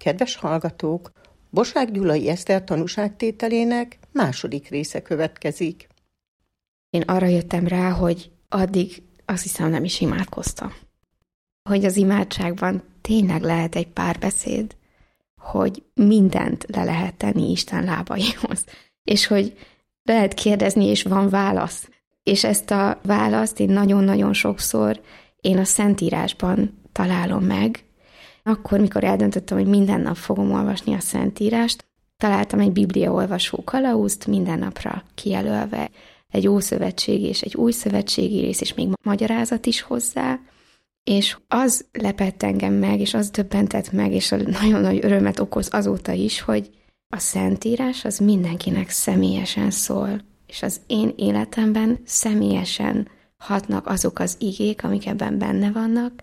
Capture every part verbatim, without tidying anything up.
Kedves hallgatók, Bosák Gyulai Eszter tanúságtételének második része következik. Én arra jöttem rá, hogy addig azt hiszem nem is imádkoztam. Hogy az imádságban tényleg lehet egy párbeszéd, hogy mindent le lehet tenni Isten lábaihoz, és hogy lehet kérdezni, és van válasz. És ezt a választ én nagyon-nagyon sokszor én a Szentírásban találom meg. Akkor, mikor eldöntöttem, hogy minden nap fogom olvasni a Szentírást, találtam egy bibliaolvasó kalauzt, minden napra kijelölve egy ószövetségi és egy újszövetségi rész, és még magyarázat is hozzá, és az lepett engem meg, és az döbbentett meg, és nagyon nagy örömet okoz azóta is, hogy a Szentírás az mindenkinek személyesen szól, és az én életemben személyesen hatnak azok az igék, amik ebben benne vannak,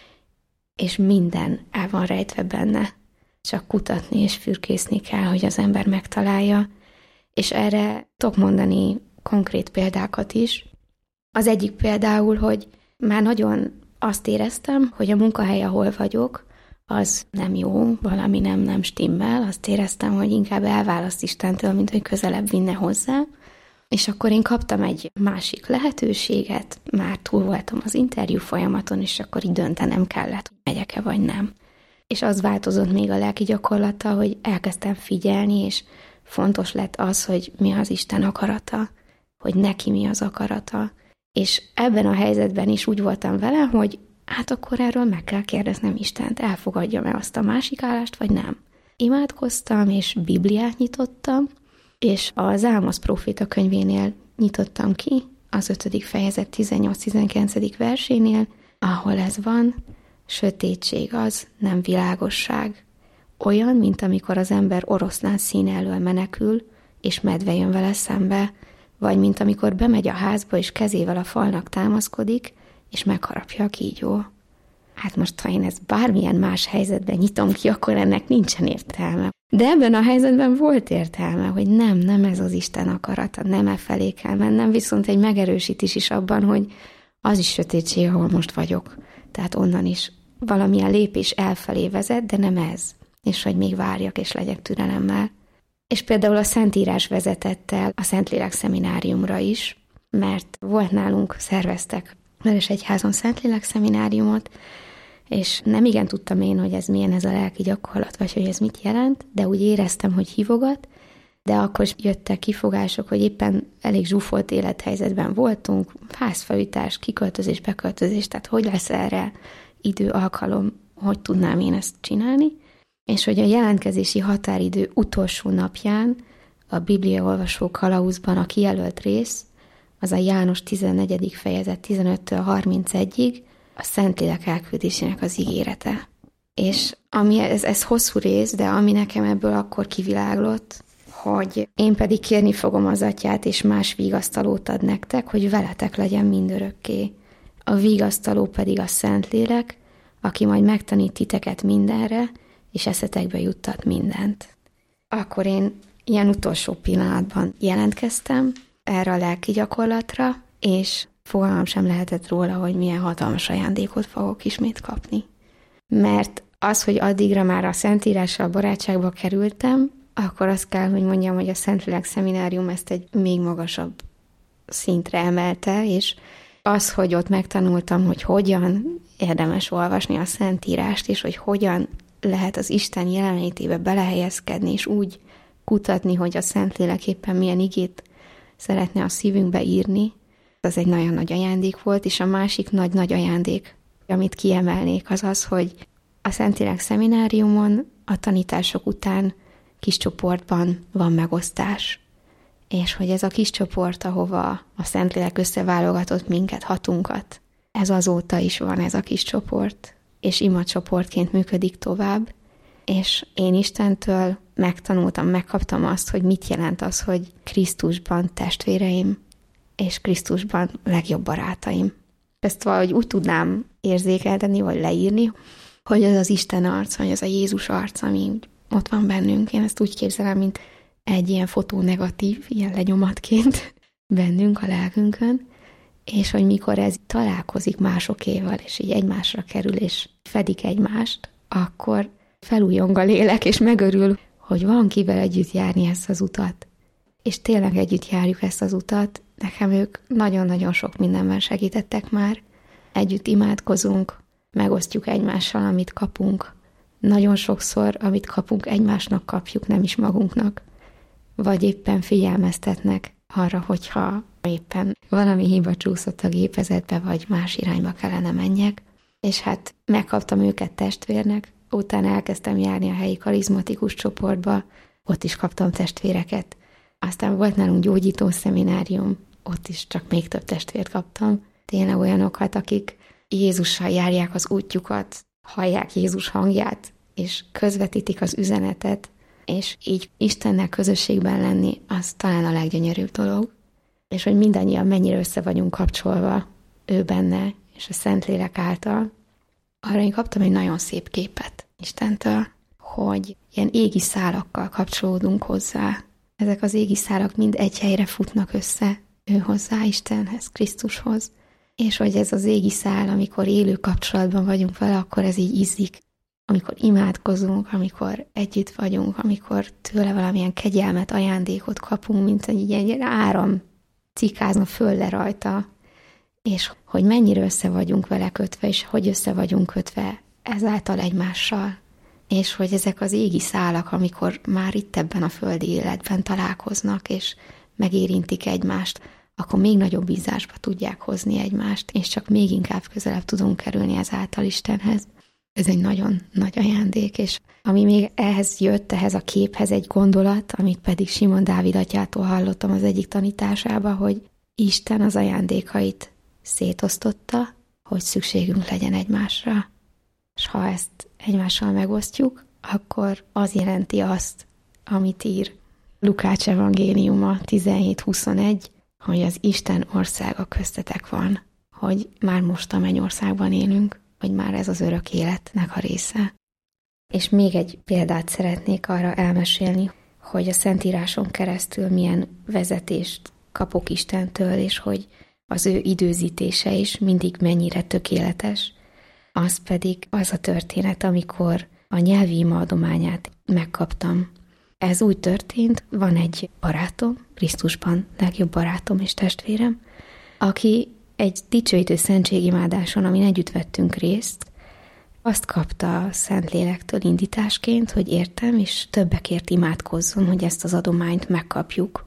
és minden el van rejtve benne. Csak kutatni és fürkészni kell, hogy az ember megtalálja, és erre tudok mondani konkrét példákat is. Az egyik például, hogy már nagyon azt éreztem, hogy a munkahely, ahol vagyok, az nem jó, valami nem, nem stimmel. Azt éreztem, hogy inkább elválaszt Istentől, mint hogy közelebb vinne hozzá. És akkor én kaptam egy másik lehetőséget, már túl voltam az interjú folyamaton, és akkor így döntenem kellett, hogy megyek-e vagy nem. És az változott még a lelki gyakorlata, hogy elkezdtem figyelni, és fontos lett az, hogy mi az Isten akarata, hogy neki mi az akarata. És ebben a helyzetben is úgy voltam vele, hogy hát akkor erről meg kell kérdeznem Istent, elfogadjam-e azt a másik állást, vagy nem. Imádkoztam, és Bibliát nyitottam, és az Ámosz próféta könyvénél nyitottam ki, az ötödik fejezet tizennyolc-tizenkilencedik versénél, ahol ez van, sötétség az, nem világosság. Olyan, mint amikor az ember oroszlán szín elől menekül, és medve jön vele szembe, vagy mint amikor bemegy a házba, és kezével a falnak támaszkodik, és megharapja a kígyó. Hát most, ha én ezt bármilyen más helyzetben nyitom ki, akkor ennek nincsen értelme. De ebben a helyzetben volt értelme, hogy nem, nem ez az Isten akarata, nem e felé kell mennem, viszont egy megerősítés is abban, hogy az is sötétség, ahol most vagyok. Tehát onnan is valamilyen lépés elfelé vezet, de nem ez. És hogy még várjak, és legyek türelemmel. És például a Szentírás vezetett el a Szentlélek szemináriumra is, mert volt nálunk, szerveztek Vörösegyházon Szentlélek szemináriumot, és nem igen tudtam én, hogy ez milyen ez a lelki gyakorlat, vagy hogy ez mit jelent, de úgy éreztem, hogy hívogat, de akkor jöttek kifogások, hogy éppen elég zsúfolt élethelyzetben voltunk, házfelújítás, kiköltözés, beköltözés, tehát hogy lesz erre idő, alkalom, hogy tudnám én ezt csinálni, és hogy a jelentkezési határidő utolsó napján a bibliaolvasó kalauzban a kijelölt rész, az a János tizennegyedik fejezet tizenöttől harmincegyig, a Szentlélek elküldésének az ígérete. És ami, ez, ez hosszú rész, de ami nekem ebből akkor kiviláglott, hogy én pedig kérni fogom az Atyát, és más vigasztalót ad nektek, hogy veletek legyen mindörökké. A vigasztaló pedig a Szentlélek, aki majd megtanít titeket mindenre, és eszetekbe juttat mindent. Akkor én ilyen utolsó pillanatban jelentkeztem erre a lelki gyakorlatra, és fogalmam sem lehetett róla, hogy milyen hatalmas ajándékot fogok ismét kapni. Mert az, hogy addigra már a Szentírással barátságba kerültem, akkor azt kell, hogy mondjam, hogy a Szentlélek szeminárium ezt egy még magasabb szintre emelte, és az, hogy ott megtanultam, hogy hogyan érdemes olvasni a Szentírást, és hogy hogyan lehet az Isten jelenlétébe belehelyezkedni, és úgy kutatni, hogy a Szentlélek éppen milyen igét szeretne a szívünkbe írni, az egy nagyon nagy ajándék volt, és a másik nagy-nagy ajándék, amit kiemelnék, az az, hogy a Szentlélek szemináriumon a tanítások után kis csoportban van megosztás, és hogy ez a kis csoport, ahova a Szentlélek összeválogatott minket, hatunkat, ez azóta is van ez a kis csoport, és imacsoportként működik tovább, és én Istentől megtanultam, megkaptam azt, hogy mit jelent az, hogy Krisztusban testvéreim, és Krisztusban legjobb barátaim. Ezt valahogy úgy tudnám érzékeltetni, vagy leírni, hogy ez az Isten arc, vagy ez a Jézus arc, ami ott van bennünk. Én ezt úgy képzelem, mint egy ilyen fotónegatív, ilyen lenyomatként bennünk a lelkünkön, és hogy mikor ez találkozik másokéval, és így egymásra kerül, és fedik egymást, akkor felújong a lélek, és megörül, hogy van kivel együtt járni ezt az utat. És tényleg együtt járjuk ezt az utat. Nekem ők nagyon-nagyon sok mindenben segítettek már. Együtt imádkozunk, megosztjuk egymással, amit kapunk. Nagyon sokszor, amit kapunk, egymásnak kapjuk, nem is magunknak. Vagy éppen figyelmeztetnek arra, hogyha éppen valami hiba csúszott a gépezetbe, vagy más irányba kellene menjek. És hát megkaptam őket testvérnek, utána elkezdtem járni a helyi karizmatikus csoportba, ott is kaptam testvéreket. Aztán volt nálunk gyógyító szeminárium, ott is csak még több testvért kaptam. Tényleg olyanokat, akik Jézussal járják az útjukat, hallják Jézus hangját, és közvetítik az üzenetet, és így Istennel közösségben lenni, az talán a leggyönyörűbb dolog. És hogy mindannyian mennyire össze vagyunk kapcsolva ő benne, és a Szentlélek által. Arra én kaptam egy nagyon szép képet Istentől, hogy ilyen égi szálakkal kapcsolódunk hozzá. Ezek az égi szálak mind egy helyre futnak össze, ő hozzá, Istenhez, Krisztushoz. És hogy ez az égi szál, amikor élő kapcsolatban vagyunk vele, akkor ez így izzik. Amikor imádkozunk, amikor együtt vagyunk, amikor tőle valamilyen kegyelmet, ajándékot kapunk, mint egy ilyen áram cikázna föl le rajta, és hogy mennyire össze vagyunk vele kötve, és hogy össze vagyunk kötve ezáltal egymással. És hogy ezek az égi szálak, amikor már itt ebben a földi életben találkoznak, és megérintik egymást, akkor még nagyobb bízásba tudják hozni egymást, és csak még inkább közelebb tudunk kerülni ezáltal Istenhez. Ez egy nagyon nagy ajándék, és ami még ehhez jött, ehhez a képhez egy gondolat, amit pedig Simon Dávid atyától hallottam az egyik tanításába, hogy Isten az ajándékait szétosztotta, hogy szükségünk legyen egymásra. És ha ezt egymással megosztjuk, akkor az jelenti azt, amit ír Lukács evangéliuma tizenhét huszonegy, hogy az Isten országa köztetek van, hogy már most a mennyországban élünk, hogy már ez az örök életnek a része. És még egy példát szeretnék arra elmesélni, hogy a Szentíráson keresztül milyen vezetést kapok Istentől, és hogy az ő időzítése is mindig mennyire tökéletes. Az pedig az a történet, amikor a nyelvi ima adományát megkaptam. Ez úgy történt, van egy barátom, Krisztusban legjobb barátom és testvérem, aki egy dicsőítő szentségimádáson, amin együtt vettünk részt, azt kapta a Szentlélektől indításként, hogy értem, és többekért imádkozzon, hogy ezt az adományt megkapjuk.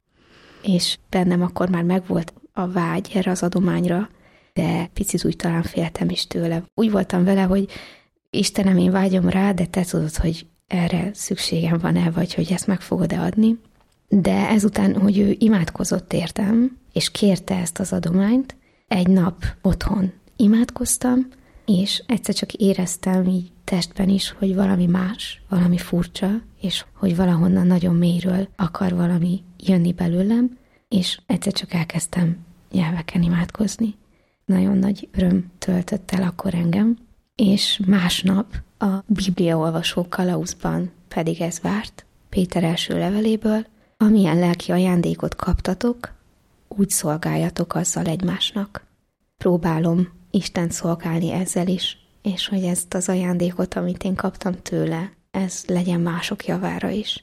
És bennem akkor már megvolt a vágy erre az adományra, de picit úgy talán féltem is tőle. Úgy voltam vele, hogy Istenem, én vágyom rá, de te tudod, hogy erre szükségem van-e, vagy hogy ezt meg fogod-e adni. De ezután, hogy ő imádkozott értem, és kérte ezt az adományt, egy nap otthon imádkoztam, és egyszer csak éreztem így testben is, hogy valami más, valami furcsa, és hogy valahonnan nagyon mélyről akar valami jönni belőlem, és egyszer csak elkezdtem nyelveken imádkozni. Nagyon nagy öröm töltött el akkor engem, és másnap a bibliaolvasó kalauzban pedig ez várt, Péter első leveléből, amilyen lelki ajándékot kaptatok, úgy szolgáljatok azzal egymásnak. Próbálom Istent szolgálni ezzel is, és hogy ezt az ajándékot, amit én kaptam tőle, ez legyen mások javára is.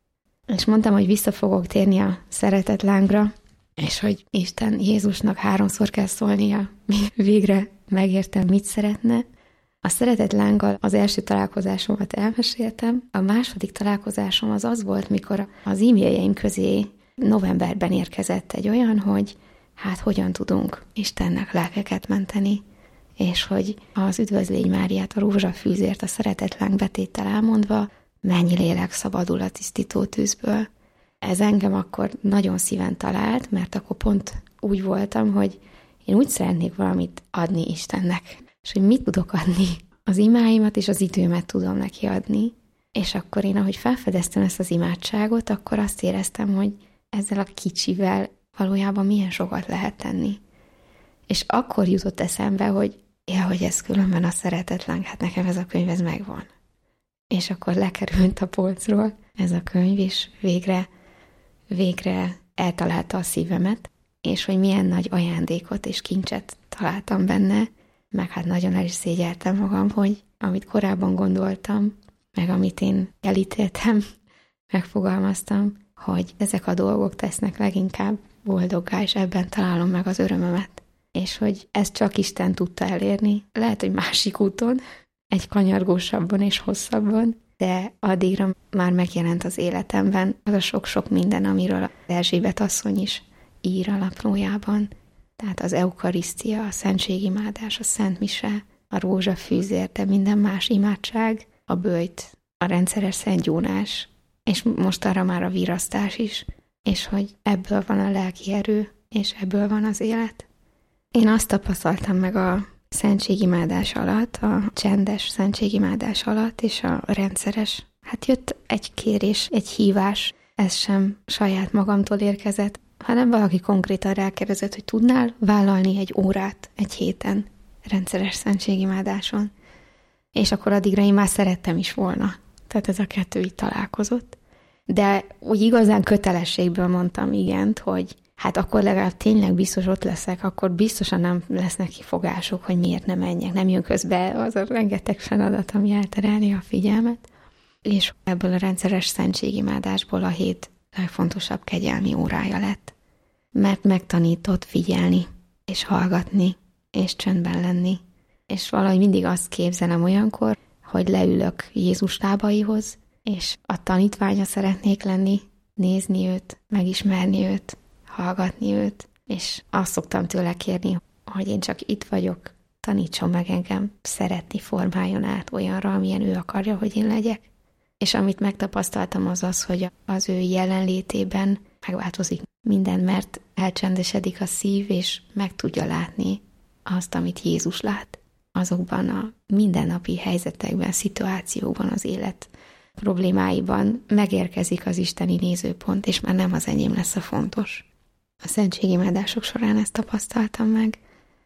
És mondtam, hogy vissza fogok térni a szeretetlángra, és hogy Isten Jézusnak háromszor kell szólnia, végre megértem, mit szeretne. A szeretetlánggal az első találkozásomat elmeséltem, a második találkozásom az az volt, mikor az e-mailjeim közé novemberben érkezett egy olyan, hogy hát hogyan tudunk Istennek lelkeket menteni, és hogy az Üdvözlégy Máriát, a rózsafűzért, a szeretetláng betéttel elmondva, mennyi lélek szabadul a tisztító tűzből. Ez engem akkor nagyon szíven talált, mert akkor pont úgy voltam, hogy én úgy szeretnék valamit adni Istennek, és hogy mit tudok adni? Az imáimat és az időmet tudom neki adni, és akkor én, ahogy felfedeztem ezt az imádságot, akkor azt éreztem, hogy ezzel a kicsivel valójában milyen sokat lehet tenni. És akkor jutott eszembe, hogy ja, hogy ez különben a szeretetláng, hát nekem ez a könyv, ez megvan. És akkor lekerült a polcról ez a könyv, és végre, végre eltalálta a szívemet, és hogy milyen nagy ajándékot és kincset találtam benne, meg hát nagyon el is szégyeltem magam, hogy amit korábban gondoltam, meg amit én elítéltem, megfogalmaztam, hogy ezek a dolgok tesznek leginkább boldoggá, és ebben találom meg az örömömet. És hogy ezt csak Isten tudta elérni. Lehet, hogy másik úton, egy kanyargósabban és hosszabban, de addigra már megjelent az életemben az a sok-sok minden, amiről Erzsébet asszony is ír a naplójában. Tehát az eukarisztia, a szentségimádás, a szentmise, a rózsafűzér, de minden más imádság, a böjt, a rendszeres szentgyónás, és most arra már a virasztás is, és hogy ebből van a lelki erő, és ebből van az élet. Én azt tapasztaltam meg a szentségimádás alatt, a csendes szentségimádás alatt, és a rendszeres, hát jött egy kérés, egy hívás, ez sem saját magamtól érkezett, hanem valaki konkrétan rákérdezett, hogy tudnál vállalni egy órát egy héten rendszeres szentségimádáson. És akkor addigra én már szerettem is volna. Tehát ez a kettő így találkozott. De úgy igazán kötelességből mondtam igent, hogy hát akkor legalább tényleg biztos ott leszek, akkor biztosan nem lesznek kifogások, hogy miért nem menjek, nem jön közbe az a rengeteg feladat, ami elterelni a figyelmet. És ebből a rendszeres szentségimádásból a hét legfontosabb kegyelmi órája lett. Mert megtanított figyelni, és hallgatni, és csöndben lenni. És valahogy mindig azt képzelem olyankor, hogy leülök Jézus lábaihoz, és a tanítványa szeretnék lenni, nézni őt, megismerni őt, hallgatni őt, és azt szoktam tőle kérni, hogy én csak itt vagyok, tanítson meg engem, szeretni, formáljon át olyanra, amilyen ő akarja, hogy én legyek. És amit megtapasztaltam az az, hogy az ő jelenlétében megváltozik minden, mert elcsendesedik a szív, és meg tudja látni azt, amit Jézus lát. Azokban a mindennapi helyzetekben, szituációkban, az élet problémáiban megérkezik az isteni nézőpont, és már nem az enyém lesz a fontos. A szentségimádások során ezt tapasztaltam meg.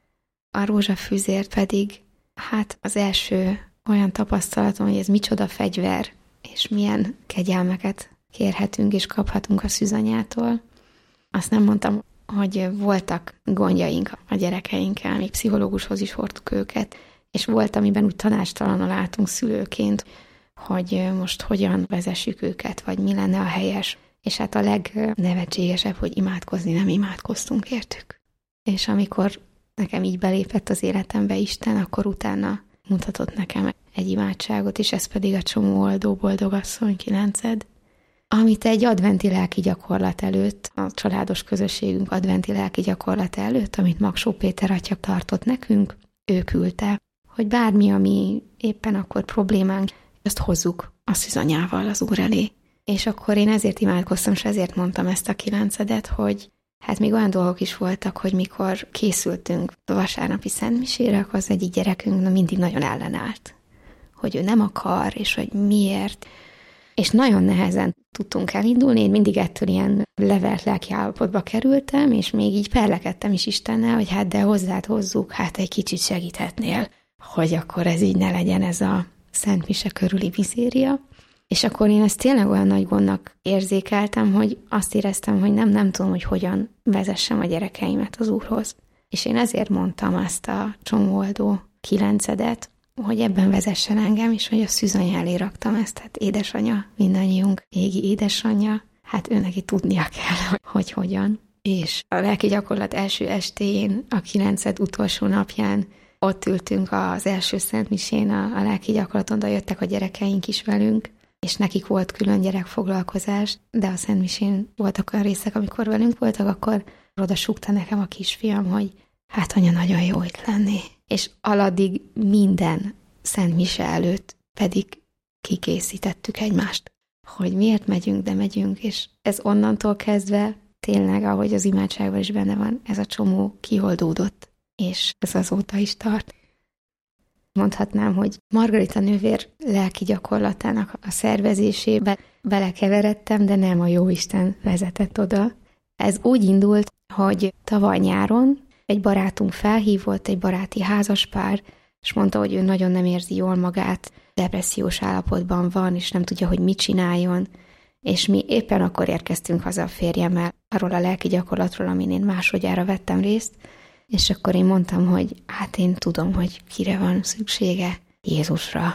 A rózsafűzért pedig, hát az első olyan tapasztalatom, hogy ez micsoda fegyver, és milyen kegyelmeket kérhetünk és kaphatunk a szűzanyától. Azt nem mondtam, hogy voltak gondjaink a gyerekeinkkel, még pszichológushoz is hordtuk őket, és volt, amiben úgy tanácstalanul álltunk szülőként, hogy most hogyan vezessük őket, vagy mi lenne a helyes. És hát a legnevetségesebb, hogy imádkozni nem imádkoztunk értük. És amikor nekem így belépett az életembe Isten, akkor utána mutatott nekem egy imádságot, és ez pedig a Csomó oldó boldogasszony kilenced, amit egy adventi lelki gyakorlat előtt, a családos közösségünk adventi lelki gyakorlat előtt, amit Magsó Péter atya tartott nekünk, ő küldte, hogy bármi, ami éppen akkor problémánk, azt hozzuk a szűzanyával az Úr elé. És akkor én ezért imádkoztam, és ezért mondtam ezt a kilencedet, hogy hát még olyan dolgok is voltak, hogy mikor készültünk a vasárnapi szentmisére, akkor az egyik gyerekünk na, mindig nagyon ellenállt, hogy ő nem akar, és hogy miért. És nagyon nehezen tudtunk elindulni, én mindig ettől ilyen levert lelki állapotba kerültem, és még így perlekedtem is Istennel, hogy hát de hozzád hozzuk, hát egy kicsit segíthetnél, hogy akkor ez így ne legyen ez a szentmise körüli mizéria. És akkor én ezt tényleg olyan nagy gondnak érzékeltem, hogy azt éreztem, hogy nem, nem tudom, hogy hogyan vezessem a gyerekeimet az Úrhoz. És én ezért mondtam azt a csomóoldó kilencedet, hogy ebben vezessen engem, és hogy a szűzanya elé raktam ezt, tehát édesanya, mindannyiunk égi édesanyja, hát ő neki tudnia kell, hogy hogyan. És a lelki gyakorlat első estéjén, a kilenced utolsó napján ott ültünk az első szentmisén, a, a lelki gyakorlaton, de jöttek a gyerekeink is velünk, és nekik volt külön gyerekfoglalkozás, de a szentmisén voltak olyan részek, amikor velünk voltak, akkor oda súgta nekem a kisfiam, hogy hát anya, nagyon jó itt lenni. És aladdig minden szentmise előtt pedig kikészítettük egymást, hogy miért megyünk, de megyünk, és ez onnantól kezdve tényleg, ahogy az imádságban is benne van, ez a csomó kioldódott, és ez azóta is tart. Mondhatnám, hogy Margarita nővér lelki gyakorlatának a szervezésébe belekeveredtem, de nem a Jóisten vezetett oda. Ez úgy indult, hogy tavaly nyáron egy barátunk felhívott, egy baráti házaspár, és mondta, hogy ő nagyon nem érzi jól magát, depressziós állapotban van, és nem tudja, hogy mit csináljon. És mi éppen akkor érkeztünk haza a férjemmel arról a lelki gyakorlatról, amin én másodjára vettem részt, és akkor én mondtam, hogy hát én tudom, hogy kire van szüksége, Jézusra.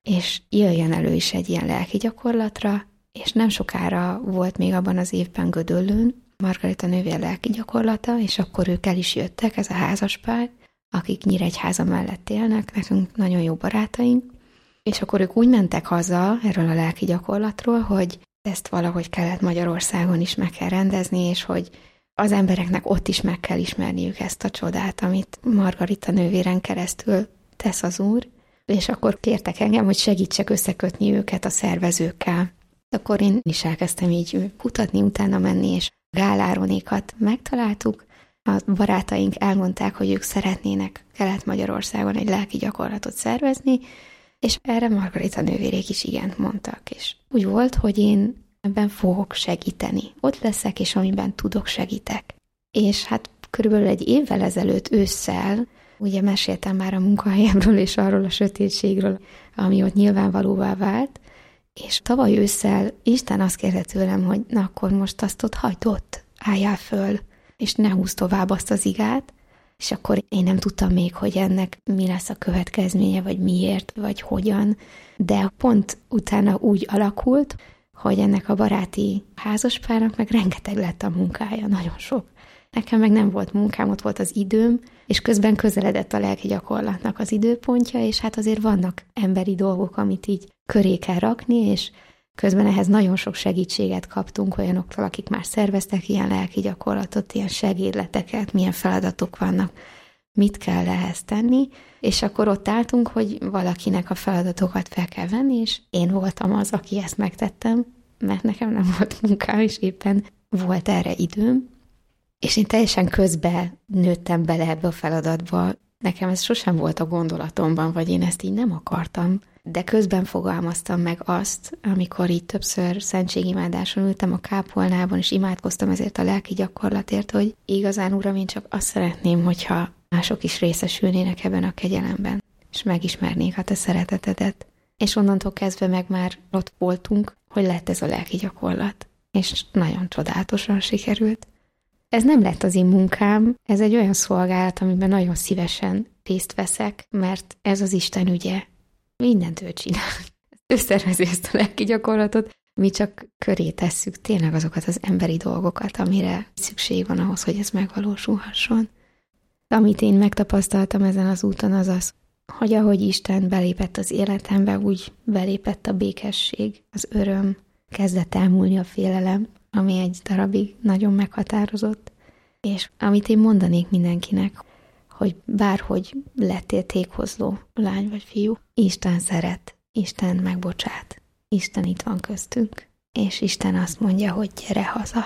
és jöjjön elő is egy ilyen lelki gyakorlatra, és nem sokára volt még abban az évben Gödöllőn Margarita nővér lelki gyakorlata, és akkor ők el is jöttek, ez a házaspár, akik Nyíregyháza mellett élnek, nekünk nagyon jó barátaink, és akkor ők úgy mentek haza erről a lelki gyakorlatról, hogy ezt valahogy kellett Magyarországon is meg kell rendezni, és hogy az embereknek ott is meg kell ismerniük ezt a csodát, amit Margarita nővéren keresztül tesz az Úr, és akkor kértek engem, hogy segítsek összekötni őket a szervezőkkel. Akkor én is elkezdtem így kutatni, utána menni, és Gál Áronékat megtaláltuk. A barátaink elmondták, hogy ők szeretnének Kelet-Magyarországon egy lelki gyakorlatot szervezni, és erre Margarita nővérék is igent mondtak. És úgy volt, hogy én ebben fogok segíteni. Ott leszek, és amiben tudok, segítek. És hát körülbelül egy évvel ezelőtt ősszel, ugye meséltem már a munkahelyemről és arról a sötétségről, ami ott nyilvánvalóvá vált, és tavaly ősszel Isten azt kérte tőlem, hogy na akkor most azt ott hagyd ott, álljál föl, és ne húzd tovább azt az igát, és akkor én nem tudtam még, hogy ennek mi lesz a következménye, vagy miért, vagy hogyan, de pont utána úgy alakult, hogy ennek a baráti házaspárnak meg rengeteg lett a munkája, nagyon sok. Nekem meg nem volt munkám, ott volt az időm, és közben közeledett a lelki gyakorlatnak az időpontja, és hát azért vannak emberi dolgok, amit így köré kell rakni, és közben ehhez nagyon sok segítséget kaptunk olyanoktól, akik már szerveztek ilyen lelki gyakorlatot, ilyen segédleteket, milyen feladatok vannak, mit kell ehhez tenni, és akkor ott álltunk, hogy valakinek a feladatokat fel kell venni, és én voltam az, aki ezt megtettem, mert nekem nem volt munkám, és éppen volt erre időm, és én teljesen közben nőttem bele ebbe a feladatba. Nekem ez sosem volt a gondolatomban, vagy én ezt így nem akartam, de közben fogalmaztam meg azt, amikor így többször szentségimádáson ültem a kápolnában, és imádkoztam ezért a lelki gyakorlatért, hogy igazán, Uram, én csak azt szeretném, hogyha mások is részesülnének ebben a kegyelemben, és megismernék a te szeretetedet. És onnantól kezdve meg már ott voltunk, hogy lett ez a lelki gyakorlat, és nagyon csodálatosan sikerült. Ez nem lett az én munkám, ez egy olyan szolgálat, amiben nagyon szívesen részt veszek, mert ez az Isten ügye. Mindent ő csinál. Ő szervezi ezt a lelki gyakorlatot, mi csak köré tesszük tényleg azokat az emberi dolgokat, amire szükség van ahhoz, hogy ez megvalósulhasson. Amit én megtapasztaltam ezen az úton, az az, hogy ahogy Isten belépett az életembe, úgy belépett a békesség, az öröm, kezdett elmúlni a félelem, ami egy darabig nagyon meghatározott, és amit én mondanék mindenkinek, hogy bárhogy lettél téghozló lány vagy fiú, Isten szeret, Isten megbocsát, Isten itt van köztünk, és Isten azt mondja, hogy gyere haza.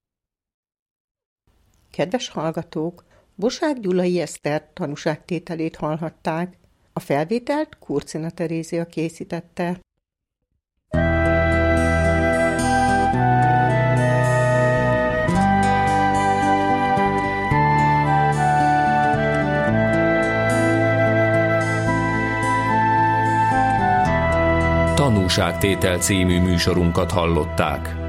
Kedves hallgatók, Bosák Gyulai Eszter tanúságtételét hallhatták. A felvételt Kurcina Terézia készítette. Tanúságtétel című műsorunkat hallották.